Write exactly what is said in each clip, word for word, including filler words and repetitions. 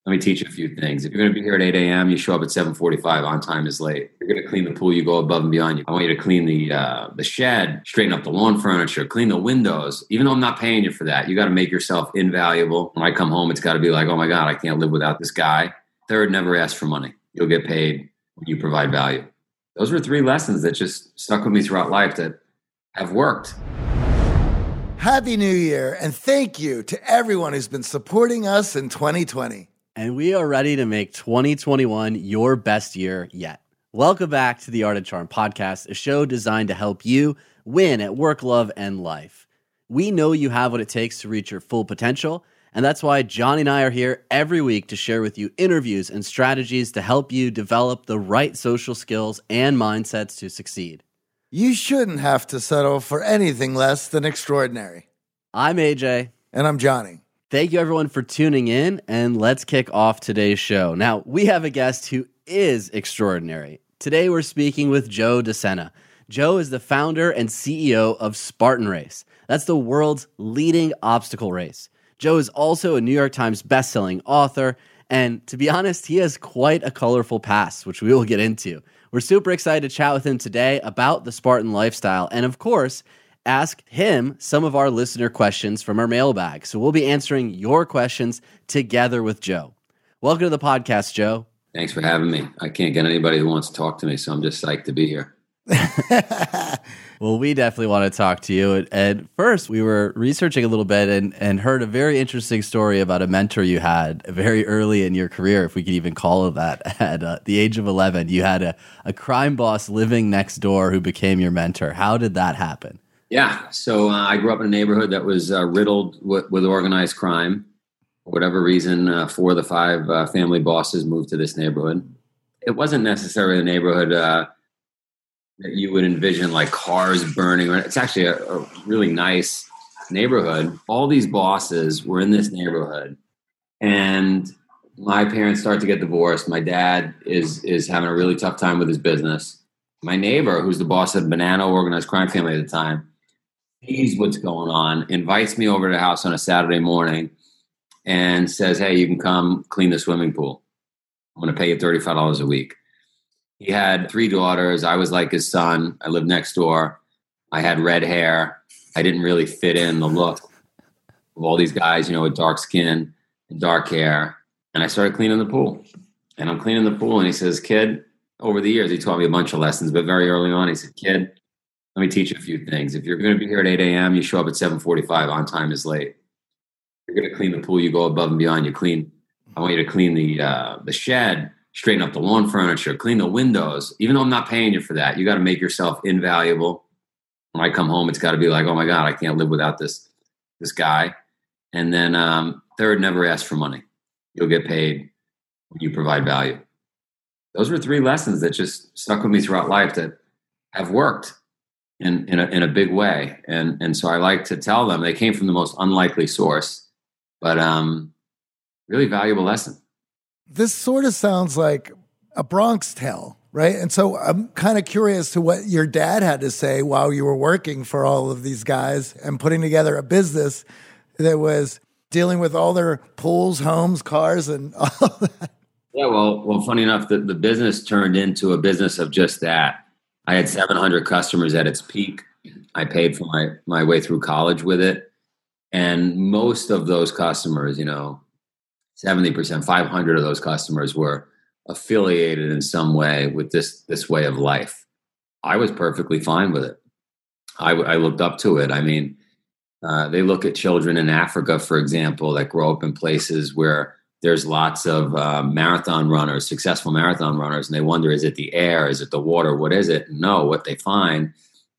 Let me teach you a few things. If you're going to be here at eight a.m., you show up at seven forty-five. On time is late. If you're going to clean the pool, you go above and beyond. I want you to clean the uh, the shed, straighten up the lawn furniture, clean the windows. Even though I'm not paying you for that, you got to make yourself invaluable. When I come home, it's got to be like, oh my God, I can't live without this guy. Third, never ask for money. You'll get paid when you provide value. Those were three lessons that just stuck with me throughout life that have worked. Happy New Year, and thank you to everyone who's been supporting us in twenty twenty. And we are ready to make twenty twenty-one your best year yet. Welcome back to the Art of Charm podcast, a show designed to help you win at work, love, and life. We know you have what it takes to reach your full potential, and that's why Johnny and I are here every week to share with you interviews and strategies to help you develop the right social skills and mindsets to succeed. You shouldn't have to settle for anything less than extraordinary. I'm A J. And I'm Johnny. Thank you, everyone, for tuning in, and let's kick off today's show. Now, we have a guest who is extraordinary. Today, we're speaking with Joe DeSena. Joe is the founder and C E O of Spartan Race. That's the world's leading obstacle race. Joe is also a New York Times bestselling author, and to be honest, he has quite a colorful past, which we will get into. We're super excited to chat with him today about the Spartan lifestyle, and of course, ask him some of our listener questions from our mailbag. So we'll be answering your questions together with Joe. Welcome to the podcast, Joe. Thanks for having me. I can't get anybody who wants to talk to me, so I'm just psyched to be here. Well, we definitely want to talk to you. And, and first, we were researching a little bit and, and heard a very interesting story about a mentor you had very early in your career, if we could even call it that. At uh, the age of eleven, you had a, a crime boss living next door who became your mentor. How did that happen? Yeah. So uh, I grew up in a neighborhood that was uh, riddled with, with organized crime. For whatever reason, uh, four of the five uh, family bosses moved to this neighborhood. It wasn't necessarily a neighborhood uh, that you would envision, like cars burning. It's actually a, a really nice neighborhood. All these bosses were in this neighborhood. And my parents start to get divorced. My dad is is having a really tough time with his business. My neighbor, who's the boss of Banana Organized Crime Family at the time, sees what's going on, invites me over to the house on a Saturday morning and says, hey, you can come clean the swimming pool. I'm going to pay you thirty-five dollars a week. He had three daughters. I was like his son. I lived next door. I had red hair. I didn't really fit in the look of all these guys, you know, with dark skin and dark hair. And I started cleaning the pool. And I'm cleaning the pool, and he says, kid, over the years, he taught me a bunch of lessons, but very early on, he said, kid, let me teach you a few things. If you're going to be here at eight a.m., you show up at seven forty-five. On time is late. If you're going to clean the pool, you go above and beyond. You clean. I want you to clean the uh, the shed, straighten up the lawn furniture, clean the windows. Even though I'm not paying you for that, you got to make yourself invaluable. When I come home, it's got to be like, oh my God, I can't live without this this guy. And then um, third, never ask for money. You'll get paid when you provide value. Those were three lessons that just stuck with me throughout life that have worked in in a, in a big way. And and so I like to tell them they came from the most unlikely source, but um, really valuable lesson. This sort of sounds like a Bronx Tale, right? And so I'm kind of curious to what your dad had to say while you were working for all of these guys and putting together a business that was dealing with all their pools, homes, cars, and all that. Yeah, well, well, funny enough, the, the business turned into a business of just that. I had seven hundred customers at its peak. I paid for my, my way through college with it. And most of those customers, you know, seventy percent, five hundred of those customers were affiliated in some way with this, this way of life. I was perfectly fine with it. I, I looked up to it. I mean, uh, they look at children in Africa, for example, that grow up in places where there's lots of uh, marathon runners, successful marathon runners, and they wonder, is it the air? Is it the water? What is it? No, what they find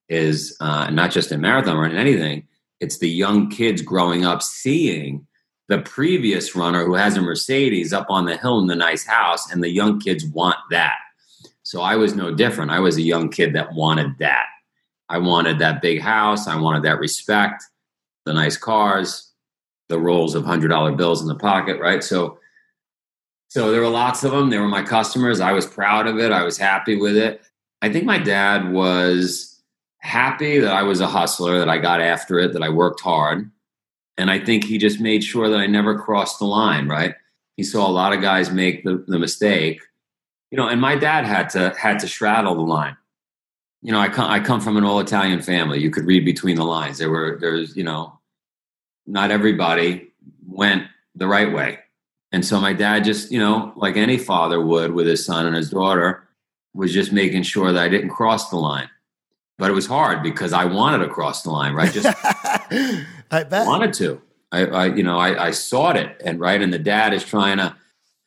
is uh, not just in marathon running, anything. It's the young kids growing up seeing the previous runner who has a Mercedes up on the hill in the nice house, and the young kids want that. So I was no different. I was a young kid that wanted that. I wanted that big house. I wanted that respect, the nice cars, the rolls of one hundred dollar bills in the pocket, right? So so there were lots of them. They were my customers. I was proud of it. I was happy with it. I think my dad was happy that I was a hustler, that I got after it, that I worked hard. And I think he just made sure that I never crossed the line, right? He saw a lot of guys make the, the mistake, you know, and my dad had to had to straddle the line. You know, I come I come from an all Italian family. You could read between the lines. There were there's you know, not everybody went the right way, and so my dad just you know, like any father would with his son and his daughter, was just making sure that I didn't cross the line. But it was hard because I wanted to cross the line, right? Just I bet. wanted to. I, I you know, I, I sought it, and right, and the dad is trying to.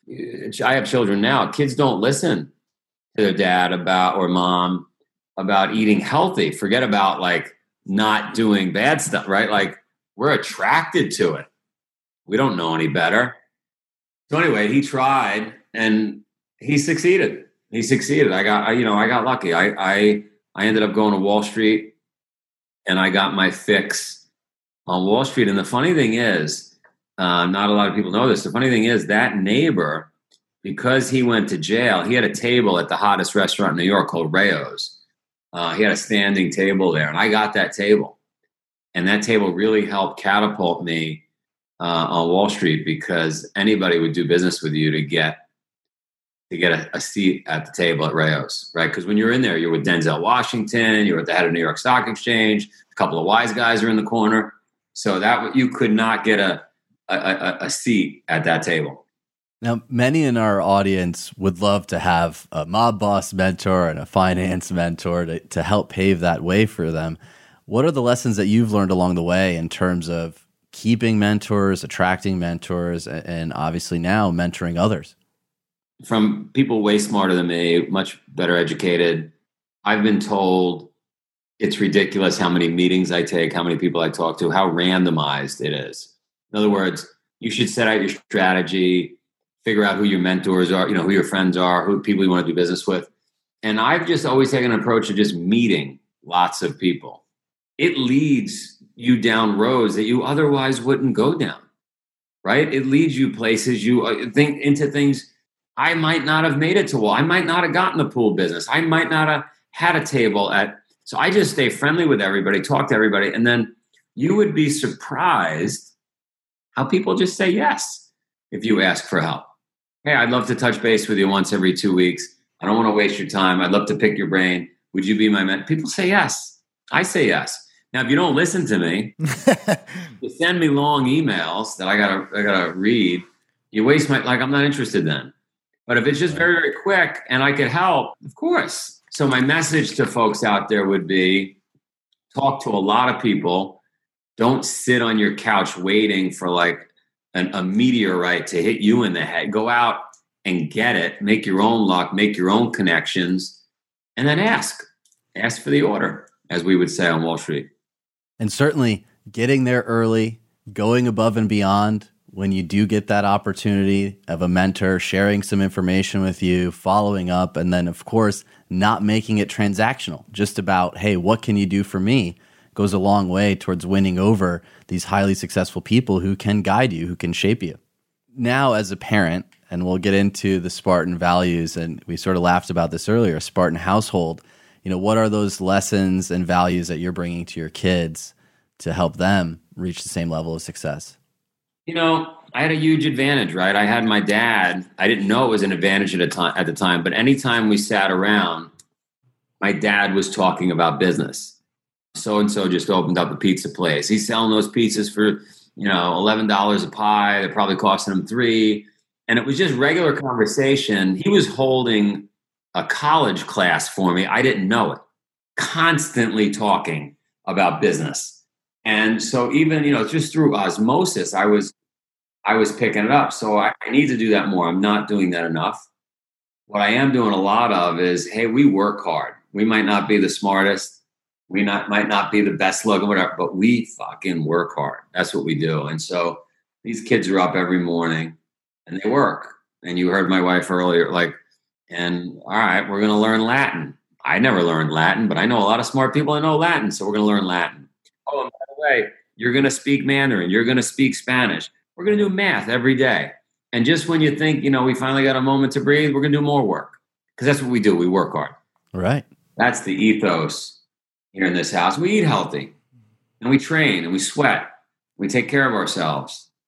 I have children now. Kids don't listen to their dad about or mom about eating healthy. Forget about like not doing bad stuff, right? Like we're attracted to it. We don't know any better. So anyway, he tried and he succeeded. He succeeded. I got, I, you know, I got lucky. I, I, I ended up going to Wall Street, and I got my fix on Wall Street. And the funny thing is, uh, not a lot of people know this. The funny thing is that neighbor, because he went to jail, he had a table at the hottest restaurant in New York called Rayo's. Uh, he had a standing table there, and I got that table. And that table really helped catapult me uh, on Wall Street, because anybody would do business with you to get to get a, a seat at the table at Rayo's, right? Because when you're in there, you're with Denzel Washington, you're at the head of New York Stock Exchange, a couple of wise guys are in the corner. So that you could not get a a, a, a seat at that table. Now, many in our audience would love to have a mob boss mentor and a finance mentor to, to help pave that way for them. What are the lessons that you've learned along the way in terms of keeping mentors, attracting mentors, and obviously now mentoring others? From people way smarter than me, much better educated. I've been told it's ridiculous how many meetings I take, how many people I talk to, how randomized it is. In other words, you should set out your strategy, figure out who your mentors are, you know, who your friends are, who people you want to do business with. And I've just always taken an approach of just meeting lots of people. It leads you down roads that you otherwise wouldn't go down, right? It leads you places you think into things I might not have made it to. Well, I might not have gotten the pool business. I might not have had a table at. So I just stay friendly with everybody, talk to everybody. And then you would be surprised how people just say yes if you ask for help. Hey, I'd love to touch base with you once every two weeks. I don't want to waste your time. I'd love to pick your brain. Would you be my mentor? People say yes. I say yes. Now, if you don't listen to me, you send me long emails that I gotta I gotta read. You waste my like. I'm not interested then. But if it's just very, very quick and I could help, of course. So my message to folks out there would be talk to a lot of people. Don't sit on your couch waiting for like an, a meteorite to hit you in the head. Go out and get it. Make your own luck. Make your own connections. And then ask. Ask for the order, as we would say on Wall Street. And certainly getting there early, going above and beyond when you do get that opportunity of a mentor sharing some information with you, following up, and then, of course, not making it transactional, just about, hey, what can you do for me, goes a long way towards winning over these highly successful people who can guide you, who can shape you. Now, as a parent, and we'll get into the Spartan values, and we sort of laughed about this earlier, a Spartan household, you know, what are those lessons and values that you're bringing to your kids to help them reach the same level of success? You know, I had a huge advantage, right? I had my dad. I didn't know it was an advantage at, a time, at the time, but anytime we sat around, my dad was talking about business. So-and-so just opened up a pizza place. He's selling those pizzas for, you know, eleven dollars a pie. They're probably costing him three. And it was just regular conversation. He was holding a college class for me. I didn't know it. Constantly talking about business. And so even, you know, just through osmosis, I was, I was picking it up. So I, I need to do that more. I'm not doing that enough. What I am doing a lot of is, hey, we work hard. We might not be the smartest. We not might not be the best looking, whatever, but we fucking work hard. That's what we do. And so these kids are up every morning and they work. And you heard my wife earlier, like, and all right, we're going to learn Latin. I never learned Latin, but I know a lot of smart people that know Latin. So we're going to learn Latin. Oh, and by the way, you're going to speak Mandarin. You're going to speak Spanish. We're going to do math every day. And just when you think, you know, we finally got a moment to breathe, we're going to do more work. Because that's what we do. We work hard. Right. That's the ethos here in this house. We eat healthy. And we train and we sweat. We take care of ourselves.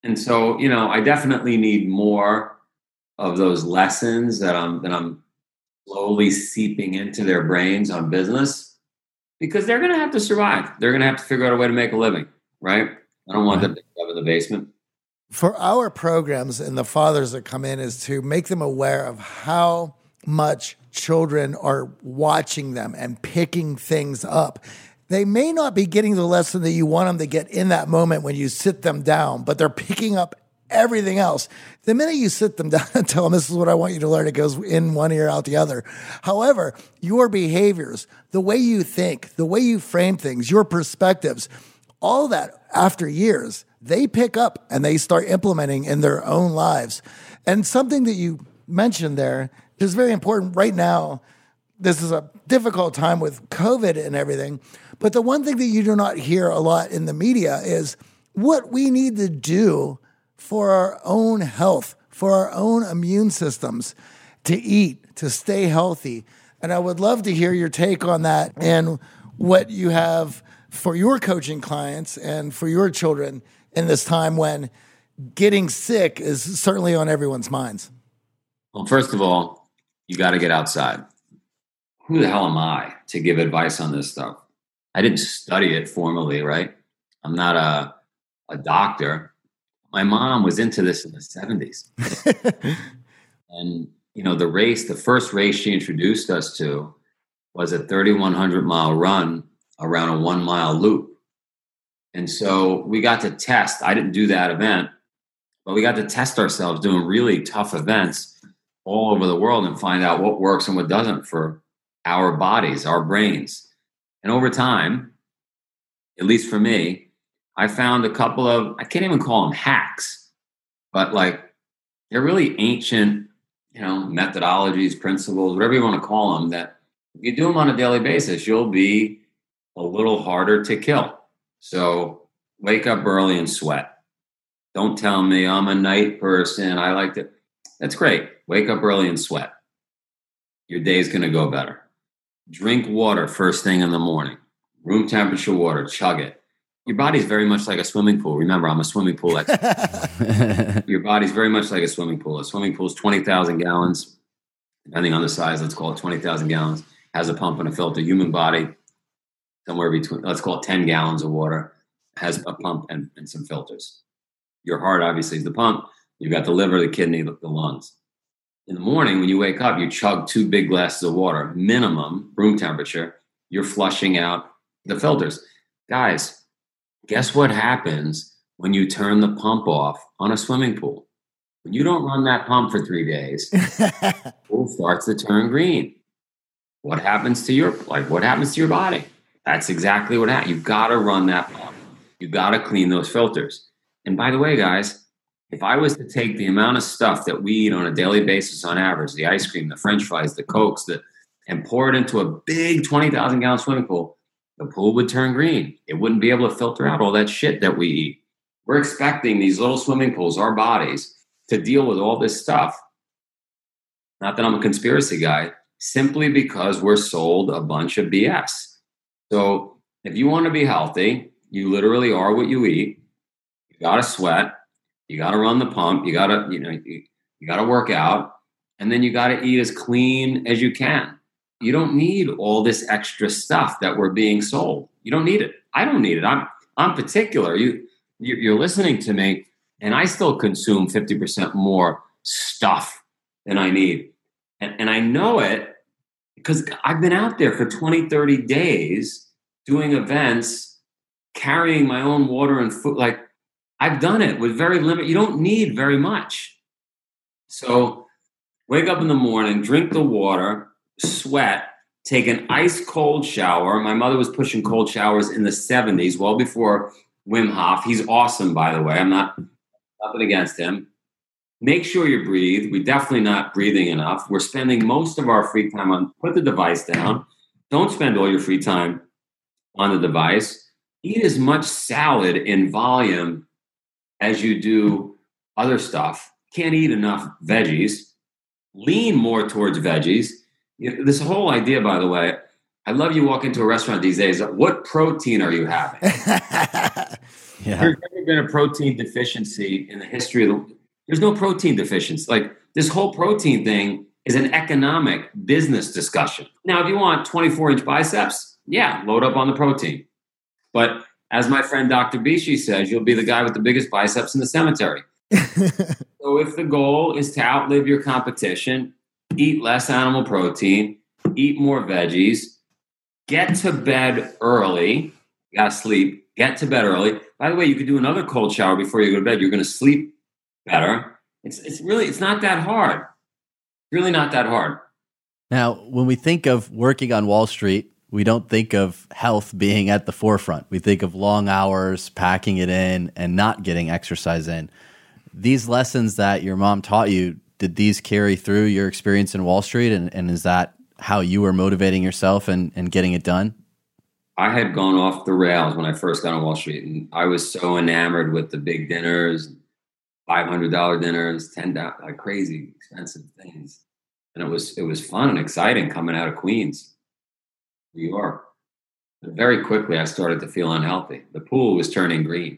And so, you know, I definitely need more of those lessons that I'm that I'm slowly seeping into their brains on business, because they're going to have to survive. They're going to have to figure out a way to make a living, right? I don't want Right. them to live in the basement. For our programs and the fathers that come in is to make them aware of how much children are watching them and picking things up. They may not be getting the lesson that you want them to get in that moment when you sit them down, but they're picking up everything else. The minute you sit them down and tell them, this is what I want you to learn, it goes in one ear, out the other. However, your behaviors, the way you think, the way you frame things, your perspectives, all that after years, they pick up and they start implementing in their own lives. And something that you mentioned there is very important right now. This is a difficult time with COVID and everything. But the one thing that you do not hear a lot in the media is what we need to do for our own health, for our own immune systems, to eat, to stay healthy. And I would love to hear your take on that and what you have for your coaching clients and for your children in this time when getting sick is certainly on everyone's minds. Well, first of all, you got to get outside. Who the hell am I to give advice on this stuff? I didn't study it formally, right? I'm not a, a doctor. My mom was into this in the seventies. And, you know, the race, the first race she introduced us to was a thirty-one hundred mile run around a one mile loop. And so we got to test. I didn't do that event, but we got to test ourselves doing really tough events all over the world and find out what works and what doesn't for our bodies, our brains. And over time, at least for me, I found a couple of, I can't even call them hacks, but like they're really ancient, you know, methodologies, principles, whatever you want to call them, that if you do them on a daily basis, you'll be a little harder to kill. So wake up early and sweat. Don't tell me I'm a night person. I like to, that's great. Wake up early and sweat. Your day's going to go better. Drink water first thing in the morning. Room temperature water, chug it. Your body's very much like a swimming pool. Remember, I'm a swimming pool expert. Your body's very much like a swimming pool. A swimming pool is twenty thousand gallons, depending on the size, let's call it twenty thousand gallons, has a pump and a filter. Human body, somewhere between, let's call it ten gallons of water, has a pump and, and some filters. Your heart, obviously, is the pump. You've got the liver, the kidney, the, the lungs. In the morning, when you wake up, you chug two big glasses of water, minimum room temperature. You're flushing out the filters. Guys, guess what happens when you turn the pump off on a swimming pool? When you don't run that pump for three days, the pool starts to turn green. What happens to your, like, what happens to your body? That's exactly what happens. You've got to run that pump. You've got to clean those filters. And by the way, guys, if I was to take the amount of stuff that we eat on a daily basis on average, the ice cream, the French fries, the Cokes, the, and pour it into a big twenty thousand gallon swimming pool, the pool would turn green. It wouldn't be able to filter out all that shit that we eat. We're expecting these little swimming pools, our bodies, to deal with all this stuff. Not that I'm a conspiracy guy, simply because we're sold a bunch of B S. So if you want to be healthy, you literally are what you eat. You got to sweat. You got to run the pump. You got to, you know, you, you got to work out, and then you got to eat as clean as you can. You don't need all this extra stuff that we're being sold. You don't need it. I don't need it. I'm, I'm particular. You, you're listening to me, and I still consume fifty percent more stuff than I need. And, and I know it because I've been out there for twenty, thirty days doing events, carrying my own water and food. Like, I've done it with very limited. You don't need very much. So wake up in the morning, drink the water, sweat, take an ice cold shower. My mother was pushing cold showers in the seventies, well before Wim Hof. He's awesome, by the way. I'm not nothing against him. Make sure you breathe. We're definitely not breathing enough. We're spending most of our free time on, put the device down. Don't spend all your free time on the device. Eat as much salad in volume as you do other stuff. Can't eat enough veggies. Lean more towards veggies. This whole idea, by the way, I love you walk into a restaurant these days. What protein are you having? Yeah. There's never been a protein deficiency in the history of the. There's no protein deficiency. Like this whole protein thing is an economic business discussion. Now, if you want twenty-four inch biceps, yeah, load up on the protein. But as my friend Doctor Bishi says, you'll be the guy with the biggest biceps in the cemetery. So if the goal is to outlive your competition, eat less animal protein, eat more veggies, get to bed early, you gotta sleep, get to bed early. By the way, you could do another cold shower before you go to bed. You're gonna sleep better. It's it's really, it's not that hard. Really not that hard. Now, when we think of working on Wall Street, we don't think of health being at the forefront. We think of long hours, packing it in, and not getting exercise in. These lessons that your mom taught you, did these carry through your experience in Wall Street? And, and is that how you were motivating yourself and, and getting it done? I had gone off the rails when I first got on Wall Street. And I was so enamored with the big dinners, five hundred dollars dinners, ten dollars, like crazy expensive things. And it was it was fun and exciting coming out of Queens, New York. But very quickly, I started to feel unhealthy. The pool was turning green.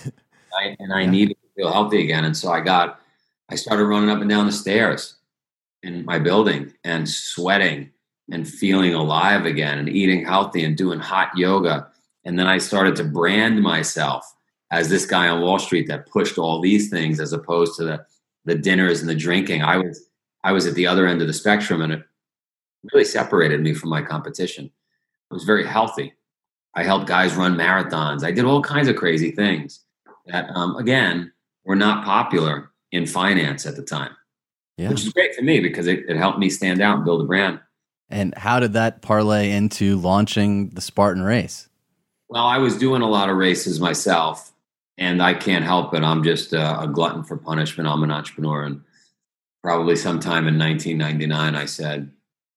I, and I yeah. needed to feel healthy again. And so I got, I started running up and down the stairs in my building and sweating and feeling alive again and eating healthy and doing hot yoga. And then I started to brand myself as this guy on Wall Street that pushed all these things as opposed to the, the dinners and the drinking. I was, I was at the other end of the spectrum, and it really separated me from my competition. I was very healthy. I helped guys run marathons. I did all kinds of crazy things that, um, again, were not popular in finance at the time, yeah. which is great for me because it, it helped me stand out and build a brand. And how did that parlay into launching the Spartan Race? Well, I was doing a lot of races myself, and I can't help it. I'm just a, a glutton for punishment. I'm an entrepreneur. And probably sometime in nineteen ninety-nine, I said,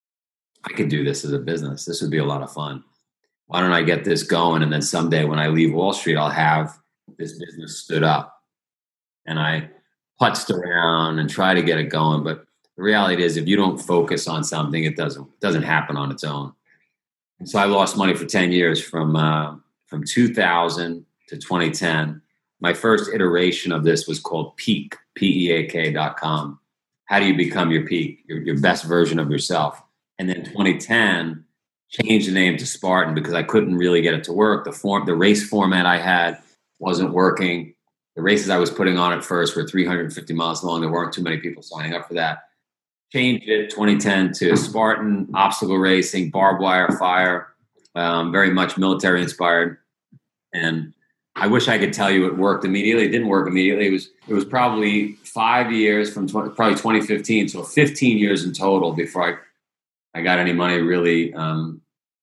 I could do this as a business. This would be a lot of fun. Why don't I get this going? And then someday when I leave Wall Street, I'll have this business stood up. And I putzed around and try to get it going. But the reality is, if you don't focus on something, it doesn't doesn't happen on its own. And so I lost money for ten years from uh, from two thousand to twenty ten. My first iteration of this was called Peak, P E A K dot com. How do you become your peak, your, your best version of yourself? And then twenty ten, changed the name to Spartan because I couldn't really get it to work. The form, the race format I had wasn't working. The races I was putting on at first were three hundred fifty miles long. There weren't too many people signing up for that. Changed it twenty ten to Spartan, obstacle racing, barbed wire, fire, um, very much military inspired. And I wish I could tell you it worked immediately. It didn't work immediately. It was it was probably five years from twenty, probably twenty fifteen, so fifteen years in total before I, I got any money really um,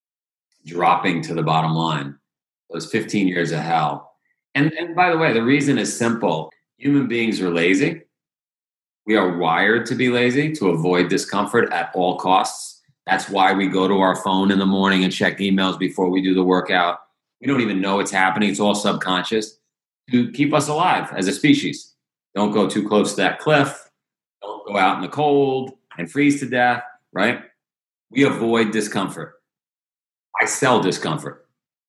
dropping to the bottom line. It was fifteen years of hell. And, and by the way, the reason is simple. Human beings are lazy. We are wired to be lazy, to avoid discomfort at all costs. That's why we go to our phone in the morning and check emails before we do the workout. We don't even know what's happening. It's all subconscious to keep us alive as a species. Don't go too close to that cliff. Don't go out in the cold and freeze to death, right? We avoid discomfort. I sell discomfort.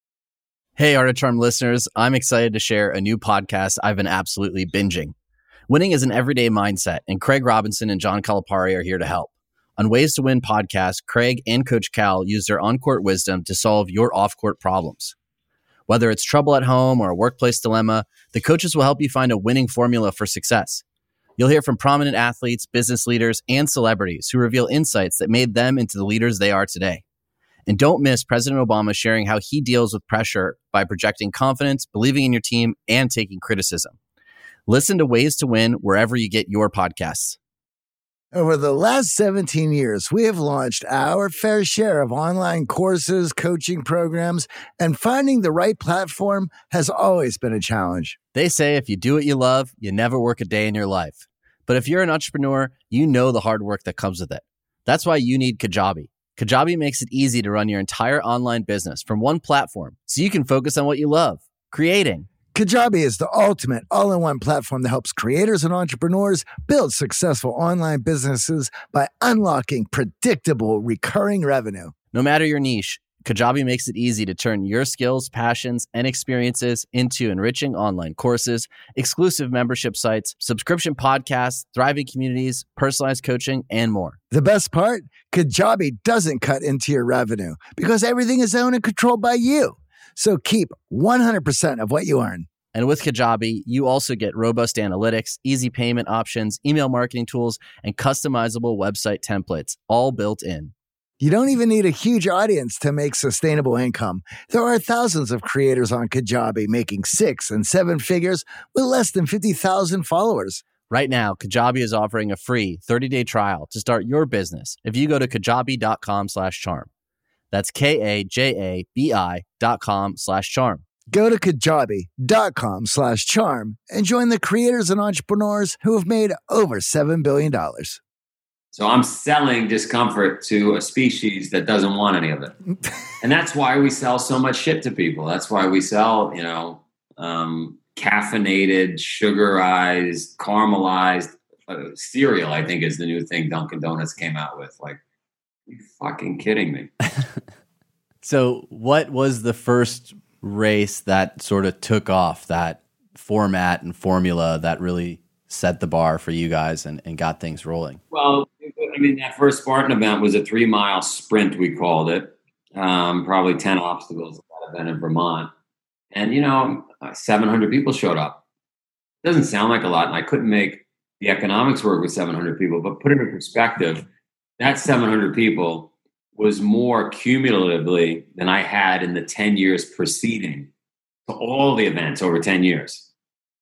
Hey, Art of Charm listeners, I'm excited to share a new podcast I've been absolutely binging. Winning is an everyday mindset, and Craig Robinson and John Calipari are here to help. On Ways to Win podcast, Craig and Coach Cal use their on-court wisdom to solve your off-court problems. Whether it's trouble at home or a workplace dilemma, the coaches will help you find a winning formula for success. You'll hear from prominent athletes, business leaders, and celebrities who reveal insights that made them into the leaders they are today. And don't miss President Obama sharing how he deals with pressure by projecting confidence, believing in your team, and taking criticism. Listen to Ways to Win wherever you get your podcasts. Over the last seventeen years, we have launched our fair share of online courses, coaching programs, and finding the right platform has always been a challenge. They say if you do what you love, you never work a day in your life. But if you're an entrepreneur, you know the hard work that comes with it. That's why you need Kajabi. Kajabi makes it easy to run your entire online business from one platform so you can focus on what you love, creating. Kajabi is the ultimate all-in-one platform that helps creators and entrepreneurs build successful online businesses by unlocking predictable recurring revenue. No matter your niche, Kajabi makes it easy to turn your skills, passions, and experiences into enriching online courses, exclusive membership sites, subscription podcasts, thriving communities, personalized coaching, and more. The best part? Kajabi doesn't cut into your revenue because everything is owned and controlled by you. So keep one hundred percent of what you earn. And with Kajabi, you also get robust analytics, easy payment options, email marketing tools, and customizable website templates, all built in. You don't even need a huge audience to make sustainable income. There are thousands of creators on Kajabi making six and seven figures with less than fifty thousand followers. Right now, Kajabi is offering a free thirty-day trial to start your business if you go to kajabi.com slash charm. That's K-A-J-A-B-I dot com slash charm. Go to kajabi.com slash charm and join the creators and entrepreneurs who have made over seven billion dollars. So I'm selling discomfort to a species that doesn't want any of it. And that's why we sell so much shit to people. That's why we sell, you know, um, caffeinated, sugarized, caramelized uh, cereal, I think is the new thing Dunkin' Donuts came out with. Like, are you fucking kidding me? So what was the first race that sort of took off, that format and formula that really set the bar for you guys and, and got things rolling? Well, I mean, that first Spartan event was a three mile sprint, we called it. Um, probably ten obstacles at that event in Vermont. And, you know, seven hundred people showed up. It doesn't sound like a lot, and I couldn't make the economics work with seven hundred people, but put it in perspective, that seven hundred people was more cumulatively than I had in the ten years preceding to all the events over ten years.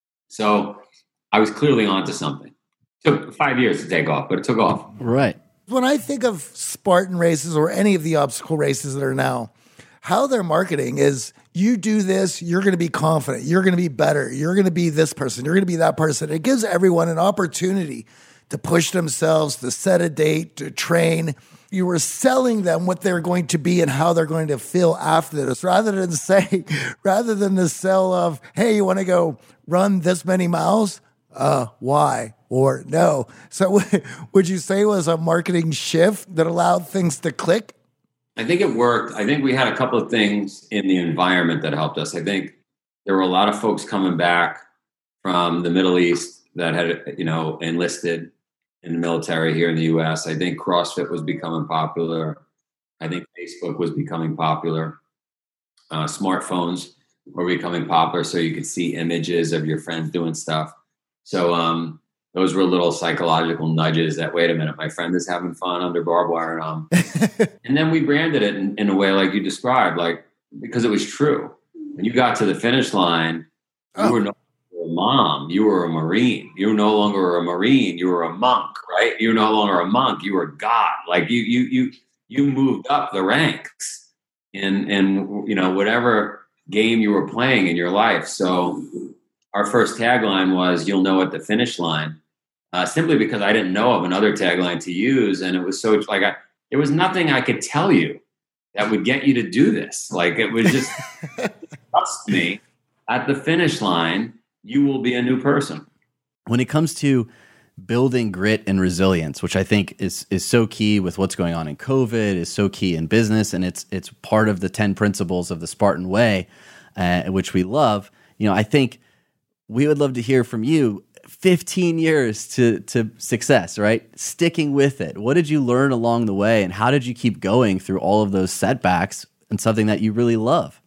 So I was clearly onto something. It took five years to take off, but it took off. Right. When I think of Spartan races or any of the obstacle races that are now, how they're marketing is you do this, you're going to be confident, you're going to be better, you're going to be this person, you're going to be that person. It gives everyone an opportunity to push themselves, to set a date, to train. You were selling them what they're going to be and how they're going to feel after this, rather than say, rather than the sell of, hey, you want to go run this many miles? Uh, why? Or no. So would you say it was a marketing shift that allowed things to click? I think it worked. I think we had a couple of things in the environment that helped us. I think there were a lot of folks coming back from the Middle East that had, you know, enlisted in the military here in the U S. I think CrossFit was becoming popular. I think Facebook was becoming popular. Uh, smartphones were becoming popular, so you could see images of your friends doing stuff. So um, those were little psychological nudges that, wait a minute, my friend is having fun under barbed wire. Um, and then we branded it in, in a way like you described, like, because it was true. When you got to the finish line, you oh. were no longer a mom, you were a Marine. You were no longer a Marine, you were a monk, right? You're no longer a monk, you were God. Like you, you, you, you moved up the ranks in, in, you know, whatever game you were playing in your life. So our first tagline was, you'll know at the finish line, uh, simply because I didn't know of another tagline to use. And it was so like, I, there was nothing I could tell you that would get you to do this. Like it was just, trust me, at the finish line, you will be a new person. When it comes to building grit and resilience, which I think is is so key with what's going on in COVID, is so key in business, and it's it's part of the ten principles of the Spartan Way, uh, which we love. You know, I think we would love to hear from you. fifteen years to to success, right? Sticking with it. What did you learn along the way, and how did you keep going through all of those setbacks and something that you really love?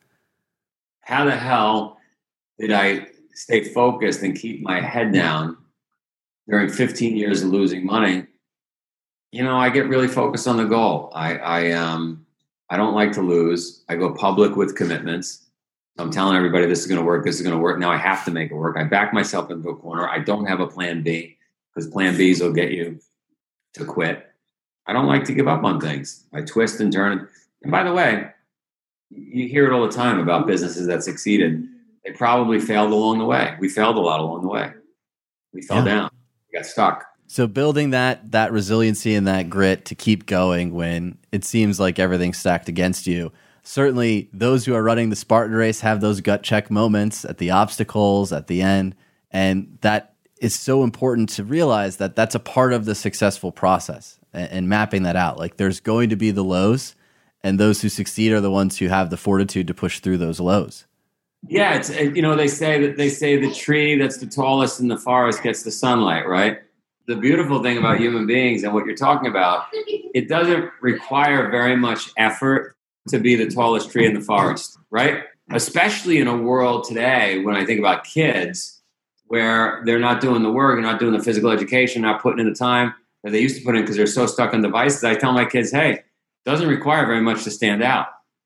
How the hell did I stay focused and keep my head down during fifteen years of losing money? You know, I get really focused on the goal. I I um I don't like to lose. I go public with commitments. I'm telling everybody this is going to work. This is going to work. Now I have to make it work. I back myself into a corner. I don't have a plan B because plan Bs will get you to quit. I don't like to give up on things. I twist and turn. And by the way, you hear it all the time about businesses that succeeded. They probably failed along the way. We failed a lot along the way. We fell yeah. down. We got stuck. So building that that resiliency and that grit to keep going when it seems like everything's stacked against you. Certainly, those who are running the Spartan race have those gut check moments at the obstacles, at the end. And that is so important to realize that that's a part of the successful process and, and mapping that out. Like there's going to be the lows, and those who succeed are the ones who have the fortitude to push through those lows. Yeah, it's, you know, they say that they say the tree that's the tallest in the forest gets the sunlight, right? The beautiful thing about human beings and what you're talking about, it doesn't require very much effort to be the tallest tree in the forest, right? Especially in a world today when I think about kids where they're not doing the work, they're not doing the physical education, not putting in the time that they used to put in because they're so stuck on devices. I tell my kids, hey, it doesn't require very much to stand out.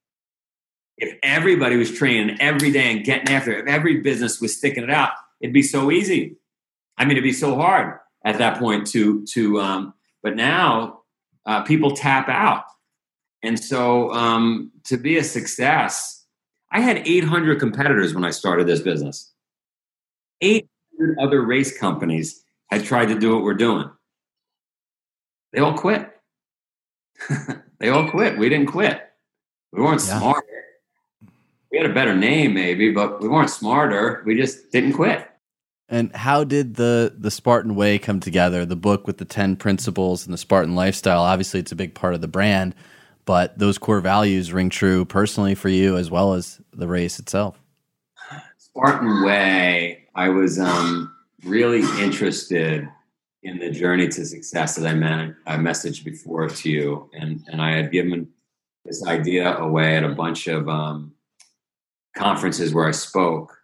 If everybody was training every day and getting after it, if every business was sticking it out, it'd be so easy. I mean, it'd be so hard at that point to, to um, but now uh, people tap out. And so um, to be a success, I had eight hundred competitors when I started this business. eight hundred other race companies had tried to do what we're doing. They all quit. They all quit. We didn't quit. We weren't yeah. smart. We had a better name maybe, but we weren't smarter. We just didn't quit. And how did the the Spartan Way come together? The book with the ten principles and the Spartan lifestyle, obviously it's a big part of the brand, but those core values ring true personally for you as well as the race itself. Spartan Way, I was um, really interested in the journey to success that I, man- I messaged before to you. And, and I had given this idea away at a bunch of um, conferences where I spoke.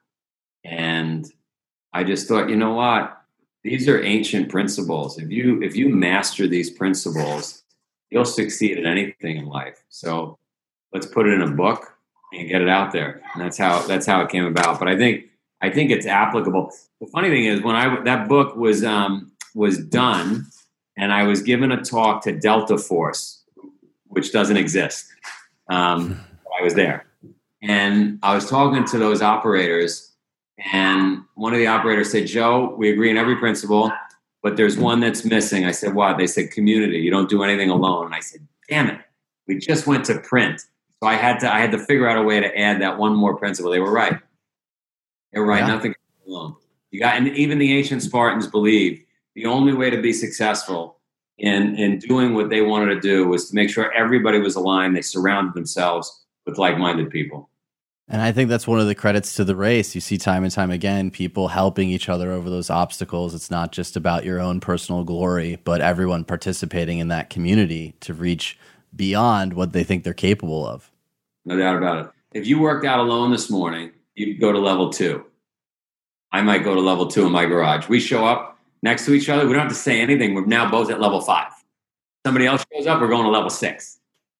And I just thought, you know what? These are ancient principles. If you if you master these principles, you'll succeed at anything in life. So let's put it in a book and get it out there. And that's how that's how it came about. But I think I think it's applicable. The funny thing is, when I that book was um, was done, and I was given a talk to Delta Force, which doesn't exist. Um, I was there, and I was talking to those operators. And one of the operators said, Joe, we agree on every principle, but there's one that's missing. I said, what? They said, community. You don't do anything alone. And I said, damn it. We just went to print. So I had to I had to figure out a way to add that one more principle. They were right. They were right. Yeah. Nothing alone. You got, and even the ancient Spartans believed the only way to be successful in, in doing what they wanted to do was to make sure everybody was aligned. They surrounded themselves with like-minded people. And I think that's one of the credits to the race. You see time and time again, people helping each other over those obstacles. It's not just about your own personal glory, but everyone participating in that community to reach beyond what they think they're capable of. No doubt about it. If you worked out alone this morning, you'd go to level two. I might go to level two in my garage. We show up next to each other. We don't have to say anything. We're now both at level five. Somebody else shows up, we're going to level six.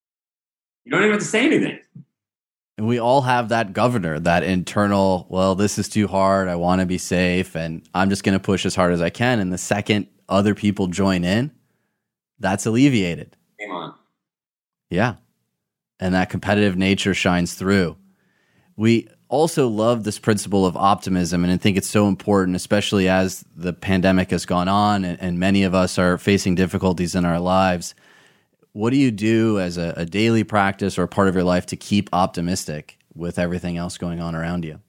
You don't even have to say anything. And we all have that governor, that internal, well, this is too hard. I want to be safe, and I'm just going to push as hard as I can. And the second other people join in, that's alleviated. Come on. Yeah. And that competitive nature shines through. We also love this principle of optimism, and I think it's so important, especially as the pandemic has gone on and, and many of us are facing difficulties in our lives. What do you do as a, a daily practice or part of your life to keep optimistic with everything else going on around you?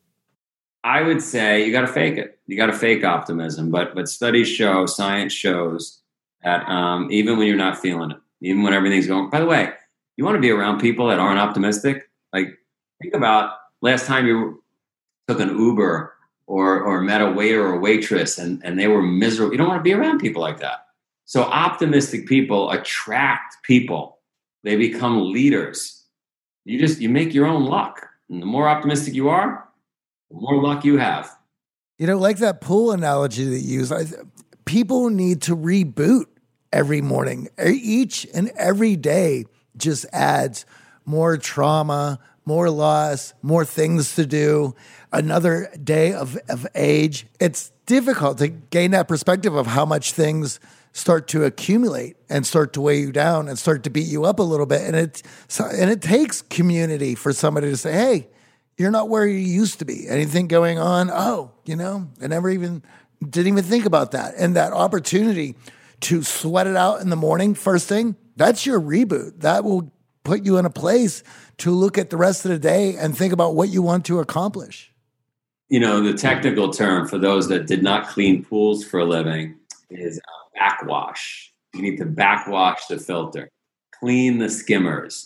I would say you got to fake it. You got to fake optimism. But but studies show, science shows that um, even when you're not feeling it, even when everything's going. By the way, you want to be around people that aren't optimistic. Like think about last time you took an Uber or or met a waiter or a waitress and and they were miserable. You don't want to be around people like that. So optimistic people attract people. They become leaders. You just, you make your own luck. And the more optimistic you are, the more luck you have. You know, like that pool analogy that you use, I, people need to reboot every morning. Each and every day just adds more trauma, more loss, more things to do, another day of, of age. It's difficult to gain that perspective of how much things start to accumulate and start to weigh you down and start to beat you up a little bit. And it, and it takes community for somebody to say, hey, you're not where you used to be. Anything going on? Oh, you know, I never even, didn't even think about that. And that opportunity to sweat it out in the morning, first thing, that's your reboot. That will put you in a place to look at the rest of the day and think about what you want to accomplish. You know, the technical term for those that did not clean pools for a living is backwash. You need to backwash the filter, clean the skimmers.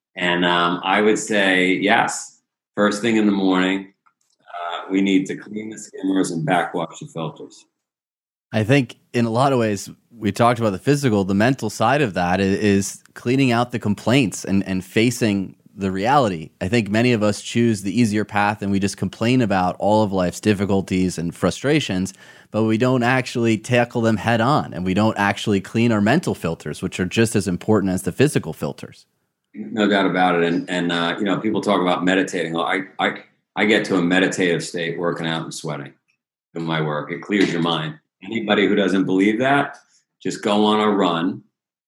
And um, I would say, yes, first thing in the morning, uh, we need to clean the skimmers and backwash the filters. I think in a lot of ways, we talked about the physical, the mental side of that is, is cleaning out the complaints and, and facing the reality. I think many of us choose the easier path and we just complain about all of life's difficulties and frustrations, but we don't actually tackle them head on, and we don't actually clean our mental filters, which are just as important as the physical filters. No doubt about it. And, and uh, you know, people talk about meditating. Well, I, I, I get to a meditative state working out and sweating in my work. It clears your mind. Anybody who doesn't believe that, just go on a run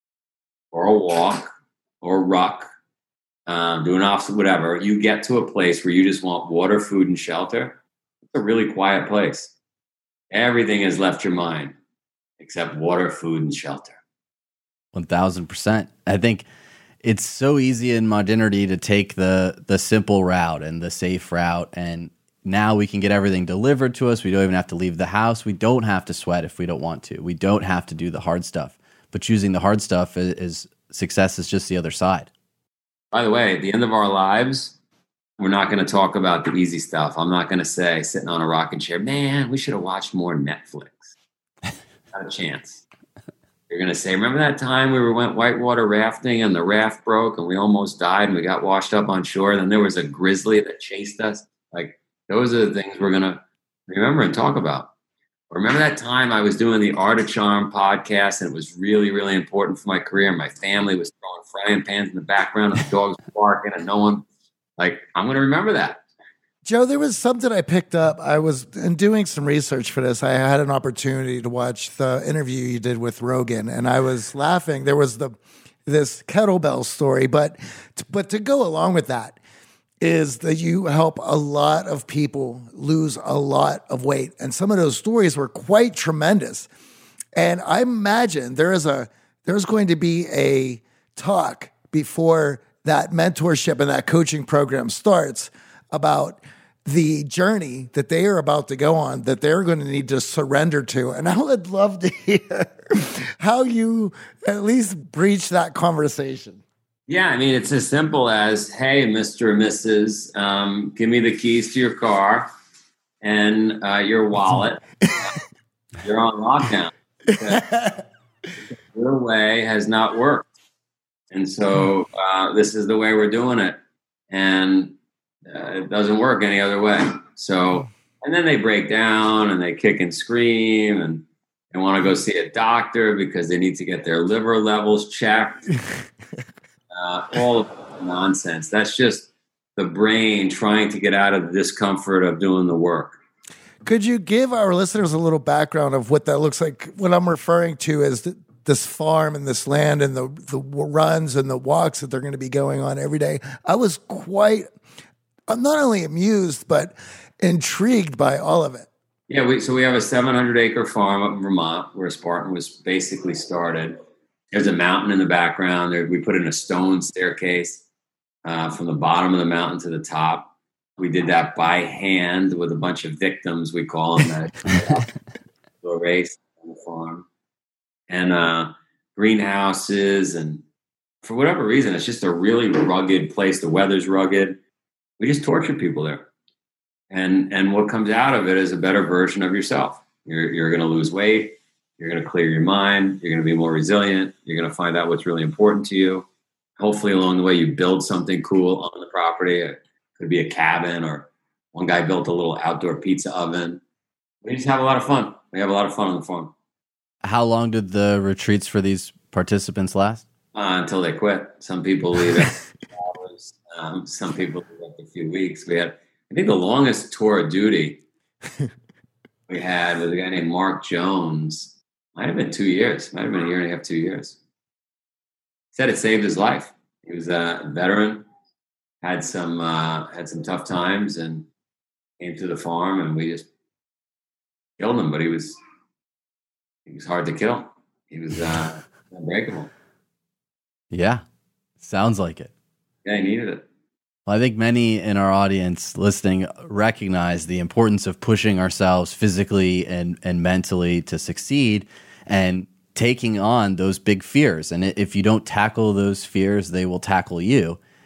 or a walk or a ruck, um, do an opposite, whatever. You get to a place where you just want water, food, and shelter. It's a really quiet place. Everything has left your mind except water, food, and shelter. one thousand percent. I think it's so easy in modernity to take the the simple route and the safe route, and now we can get everything delivered to us. We don't even have to leave the house. We don't have to sweat if we don't want to. We don't have to do the hard stuff. But choosing the hard stuff is, is success is just the other side. By the way, at the end of our lives, we're not going to talk about the easy stuff. I'm not going to say, sitting on a rocking chair, man, we should have watched more Netflix. Not a chance. You're going to say, remember that time we were went whitewater rafting and the raft broke and we almost died and we got washed up on shore? And then there was a grizzly that chased us. Like, those are the things we're going to remember and talk about. Remember that time I was doing the Art of Charm podcast and it was really, really important for my career. And my family was throwing frying pans in the background and the dogs were barking and no one, like, I'm going to remember that. Joe, there was something I picked up. I was in doing some research for this. I had an opportunity to watch the interview you did with Rogan, and I was laughing. There was the this kettlebell story, but but to go along with that is that you help a lot of people lose a lot of weight, and some of those stories were quite tremendous. And I imagine there is a there's going to be a talk before that mentorship and that coaching program starts about the journey that they are about to go on, that they're going to need to surrender to. And I would love to hear how you at least breach that conversation. Yeah, I mean, it's as simple as, hey, Mister or Missus, um, give me the keys to your car and uh, your wallet. You're on lockdown. Your way has not worked. And so uh, this is the way we're doing it. And uh, it doesn't work any other way. So, and then they break down and they kick and scream and they want to go see a doctor because they need to get their liver levels checked. Uh, all of that nonsense. That's just the brain trying to get out of the discomfort of doing the work. Could you give our listeners a little background of what that looks like? What I'm referring to is th- this farm and this land and the, the runs and the walks that they're going to be going on every day. I was quite, I'm not only amused, but intrigued by all of it. Yeah, we, so we have a seven hundred acre farm up in Vermont where Spartan was basically started. There's a mountain in the background. There, we put in a stone staircase uh, from the bottom of the mountain to the top. We did that by hand with a bunch of victims, we call them, that a race on the farm. And uh, greenhouses, and for whatever reason, it's just a really rugged place. The weather's rugged. We just torture people there. And and what comes out of it is a better version of yourself. You're, you're going to lose weight. You're going to clear your mind. You're going to be more resilient. You're going to find out what's really important to you. Hopefully along the way, you build something cool on the property. It could be a cabin, or one guy built a little outdoor pizza oven. We just have a lot of fun. We have a lot of fun on the farm. How long did the retreats for these participants last? Uh, until they quit. Some people leave it hours. Um, some people leave it a few weeks. We had, I think the longest tour of duty we had was a guy named Mark Jones. Might have been two years. Might have been a year and a half, two years. Said it saved his life. He was a veteran, had some uh, had some tough times, and came to the farm, and we just killed him. But he was he was hard to kill. He was uh, unbreakable. Yeah, sounds like it. Yeah, he needed it. Well, I think many in our audience listening recognize the importance of pushing ourselves physically and, and mentally to succeed and taking on those big fears. And if you don't tackle those fears, they will tackle you.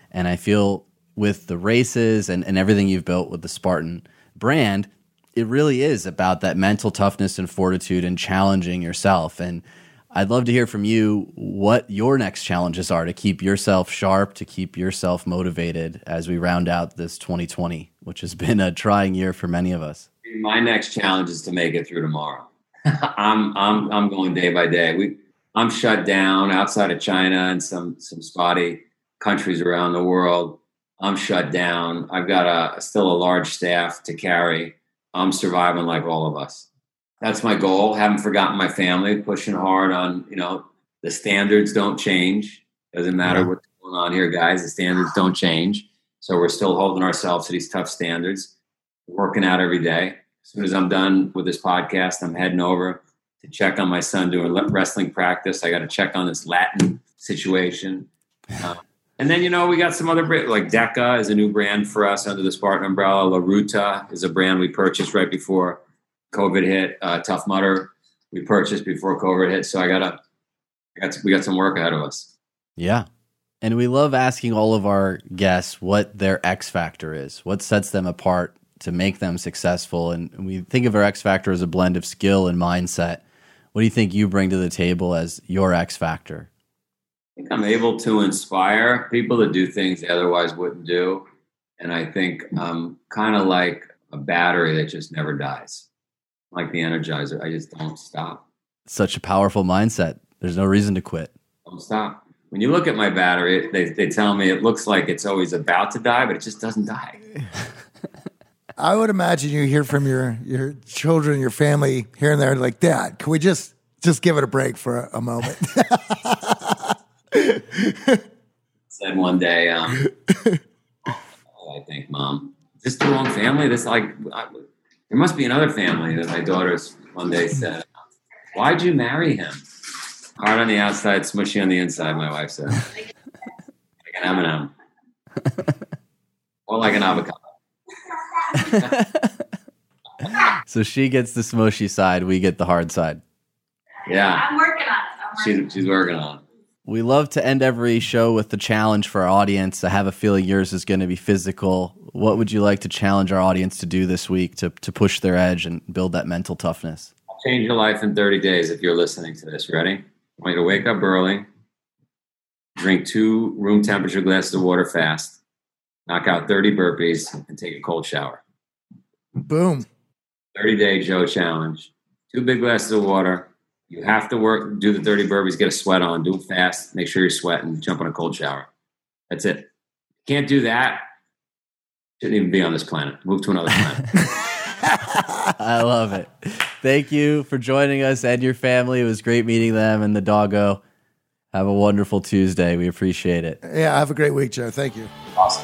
And I feel with the races and, and everything you've built with the Spartan brand, it really is about that mental toughness and fortitude and challenging yourself. And I'd love to hear from you what your next challenges are to keep yourself sharp, to keep yourself motivated as we round out this twenty twenty, which has been a trying year for many of us. My next challenge is to make it through tomorrow. I'm I'm I'm going day by day. We I'm shut down outside of China and some some spotty countries around the world. I'm shut down. I've got a still a large staff to carry. I'm surviving like all of us. That's my goal. Haven't forgotten my family, pushing hard on, you know, the standards don't change. Doesn't matter yeah. what's going on here, guys. The standards don't change. So we're still holding ourselves to these tough standards, working out every day. As soon as I'm done with this podcast, I'm heading over to check on my son doing wrestling practice. I got to check on this Latin situation. Uh, and then, you know, we got some other brands, like Deca is a new brand for us under the Spartan umbrella. La Ruta is a brand we purchased right before COVID hit. Uh, Tough Mudder we purchased before COVID hit. So I gotta, I got to, we got some work ahead of us. Yeah. And we love asking all of our guests what their X factor is, what sets them apart to make them successful. And we think of our X factor as a blend of skill and mindset. What do you think you bring to the table as your X factor? I think I'm able to inspire people to do things they otherwise wouldn't do. And I think I'm kind of like a battery that just never dies. Like the Energizer. I just don't stop. Such a powerful mindset. There's no reason to quit. Don't stop. When you look at my battery, they, they tell me it looks like it's always about to die, but it just doesn't die. I would imagine you hear from your, your children, your family here and there, like, Dad, can we just, just give it a break for a, a moment? Said one day, um, I think, Mom, is this the wrong family? This like, I, there must be another family. That my daughter's one day said, why'd you marry him? Hard on the outside, smushy on the inside, my wife said. Like an M and M. Or like an avocado. So she gets the smushy side, we get the hard side. Yeah. I'm working on it. I'm working she's, she's working on it. We love to end every show with the challenge for our audience. I have a feeling yours is going to be physical. What would you like to challenge our audience to do this week to, to push their edge and build that mental toughness? I'll change your life in thirty days if you're listening to this. Ready? I want you to wake up early, drink two room temperature glasses of water fast, knock out thirty burpees, and take a cold shower. Boom. thirty-day Joe challenge. Two big glasses of water. You have to work, do the thirty burpees, get a sweat on, do it fast, make sure you're sweating, jump in a cold shower. That's it. Can't do that. Shouldn't even be on this planet. Move to another planet. I love it. Thank you for joining us and your family. It was great meeting them and the doggo. Have a wonderful Tuesday. We appreciate it. Yeah, have a great week, Joe. Thank you. Awesome.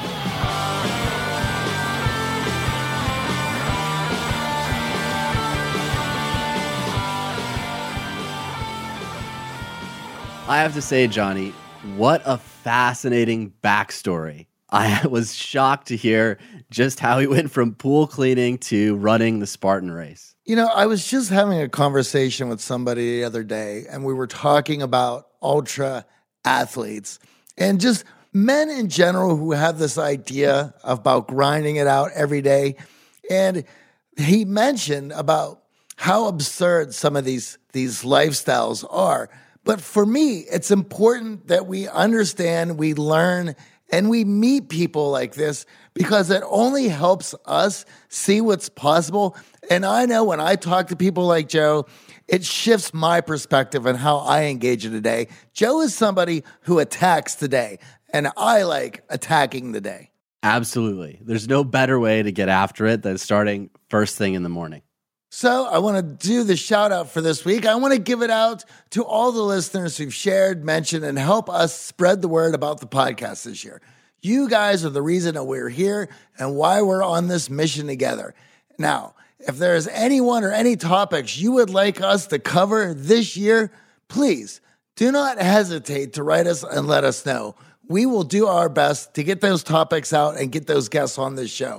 I have to say, Johnny, what a fascinating backstory. I was shocked to hear just how he went from pool cleaning to running the Spartan race. You know, I was just having a conversation with somebody the other day, and we were talking about ultra athletes and just men in general who have this idea about grinding it out every day. And he mentioned about how absurd some of these, these lifestyles are. But for me, it's important that we understand, we learn, and we meet people like this because it only helps us see what's possible. And I know when I talk to people like Joe, it shifts my perspective on how I engage in the day. Joe is somebody who attacks the day, and I like attacking the day. Absolutely. There's no better way to get after it than starting first thing in the morning. So I want to do the shout out for this week. I want to give it out to all the listeners who've shared, mentioned, and help us spread the word about the podcast this year. You guys are the reason that we're here and why we're on this mission together. Now, if there's anyone or any topics you would like us to cover this year, please do not hesitate to write us and let us know. We will do our best to get those topics out and get those guests on this show.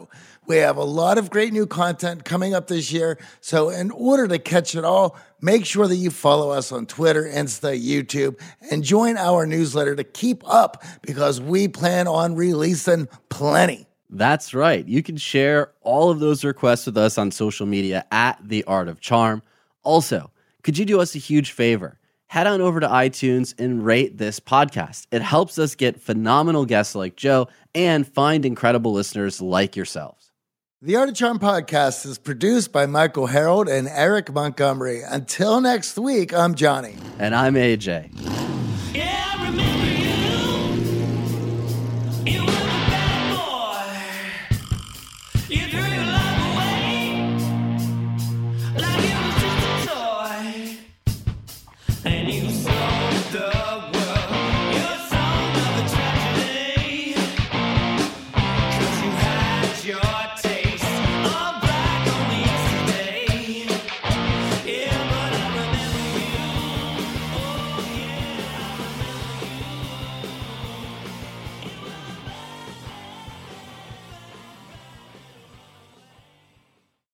We have a lot of great new content coming up this year. So in order to catch it all, make sure that you follow us on Twitter, Insta, YouTube, and join our newsletter to keep up because we plan on releasing plenty. That's right. You can share all of those requests with us on social media at The Art of Charm. Also, could you do us a huge favor? Head on over to iTunes and rate this podcast. It helps us get phenomenal guests like Joe and find incredible listeners like yourselves. The Art of Charm podcast is produced by Michael Harold and Eric Montgomery. Until next week, I'm Johnny. And I'm A J.